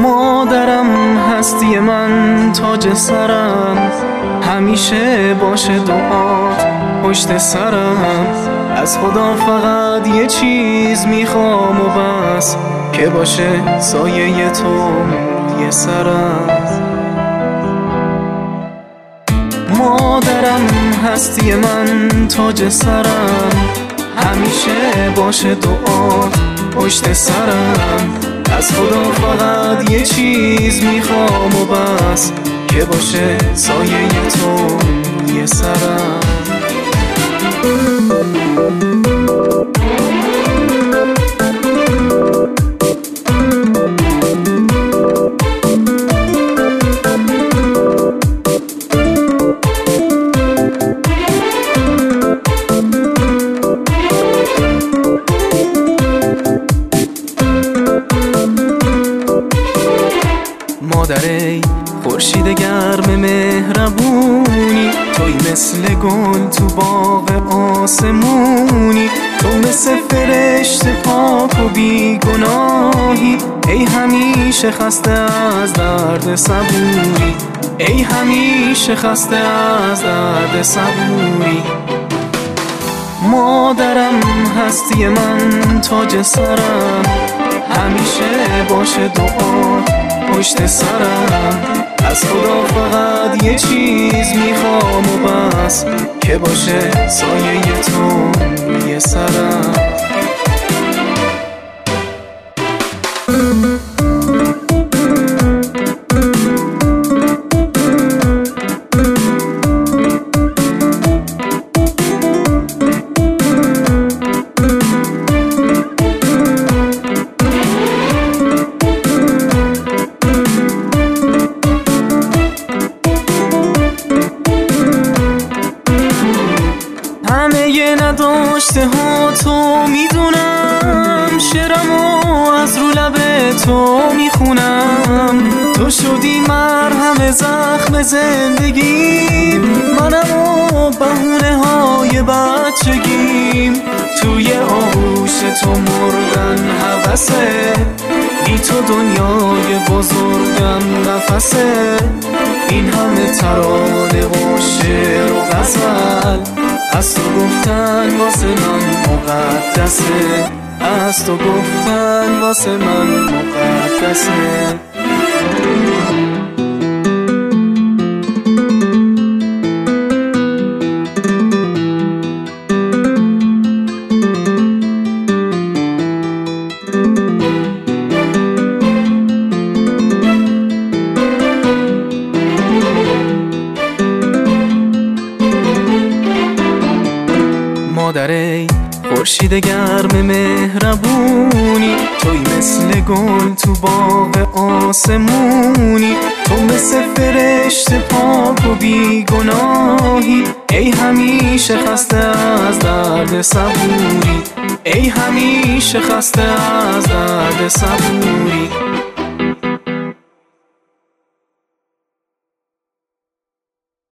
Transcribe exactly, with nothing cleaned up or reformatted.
مادرم هستی من، تاج سرم، همیشه باشه دعات پشت سرم. از خدا فقط یه چیز میخوام و بس، که باشه سایه تو روی سرم. مادرم هستی من، تاج سرم، همیشه باشه دعات پشت سرم. از خدا فقط یه چیز میخوام و بس، که باشه سایه تو روی سرم. مادر خورشید گرم مهربونی، توی مثل گل تو باغ آسمونی. تو مثل فرشته پاک و بیگناهی، ای همیشه خسته از درد صبوری، ای همیشه خسته از درد صبوری. مادرم هستی من، تاج سرم، همیشه باشه دعات پشت سرم. از خدا فقط یه چیز میخوام و بس، که باشه سایه تو روی سرم. همه نداشته ها تو میدونم، شعرمو از رو لب تو میخونم. تو شدی مرهم زخم زندگیم، منم و بهونه های بچگیم. توی آغوش تو مردن هوسه، بی تو دنیای بزرگم نفسه. این همه ترانه و شعر و غزل، از تو گفتن واسه من مقدسه، از تو گفتن واسه من مقدسه. مادر خورشید گرم مهربونی، توی مثل گل تو باغ آسمونی. تو مثل فرشته پاک و بیگناهی، ای همیشه خسته از درد صبوری، ای همیشه خسته از درد صبوری.